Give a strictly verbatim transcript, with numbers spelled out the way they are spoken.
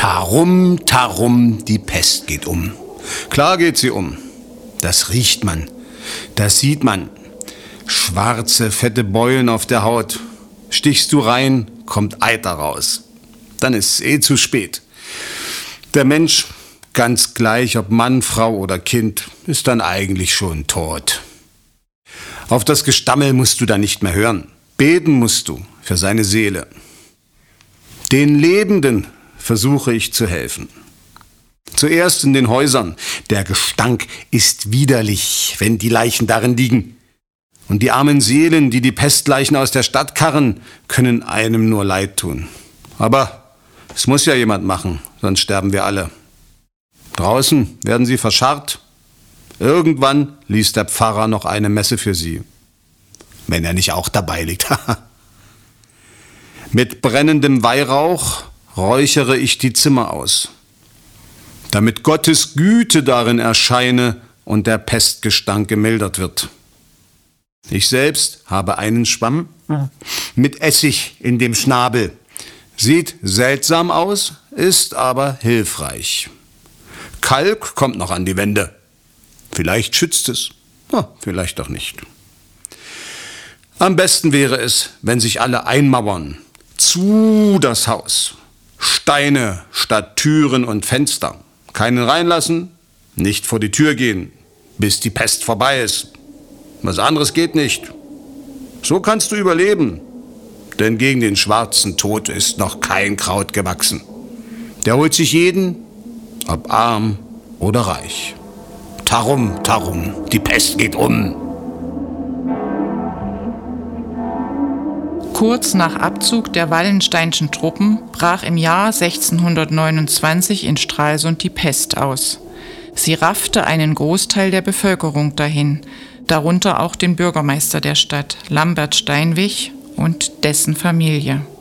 Tarum, tarum, die Pest geht um. Klar geht sie um. Das riecht man. Das sieht man. Schwarze, fette Beulen auf der Haut. Stichst du rein, kommt Eiter raus. Dann ist es eh zu spät. Der Mensch, ganz gleich ob Mann, Frau oder Kind, ist dann eigentlich schon tot. Auf das Gestammel musst du dann nicht mehr hören. Beten musst du für seine Seele. Den Lebenden versuche ich zu helfen. Zuerst in den Häusern. Der Gestank ist widerlich, wenn die Leichen darin liegen. Und die armen Seelen, die die Pestleichen aus der Stadt karren, können einem nur leid tun. Aber es muss ja jemand machen, sonst sterben wir alle. Draußen werden sie verscharrt. Irgendwann liest der Pfarrer noch eine Messe für sie. Wenn er nicht auch dabei liegt. Mit brennendem Weihrauch räuchere ich die Zimmer aus, damit Gottes Güte darin erscheine und der Pestgestank gemildert wird. Ich selbst habe einen Schwamm mit Essig in dem Schnabel. Sieht seltsam aus, ist aber hilfreich. Kalk kommt noch an die Wände. Vielleicht schützt es, ja, vielleicht auch nicht. Am besten wäre es, wenn sich alle einmauern. Zu das Haus. Steine statt Türen und Fenster. Keinen reinlassen, nicht vor die Tür gehen, bis die Pest vorbei ist. Was anderes geht nicht. So kannst du überleben. Denn gegen den schwarzen Tod ist noch kein Kraut gewachsen. Der holt sich jeden, ob arm oder reich. Tarum, tarum, die Pest geht um. Kurz nach Abzug der wallensteinschen Truppen brach im Jahr sechzehnhundertneunundzwanzig in Stralsund die Pest aus. Sie raffte einen Großteil der Bevölkerung dahin, darunter auch den Bürgermeister der Stadt, Lambert Steinwig, und dessen Familie.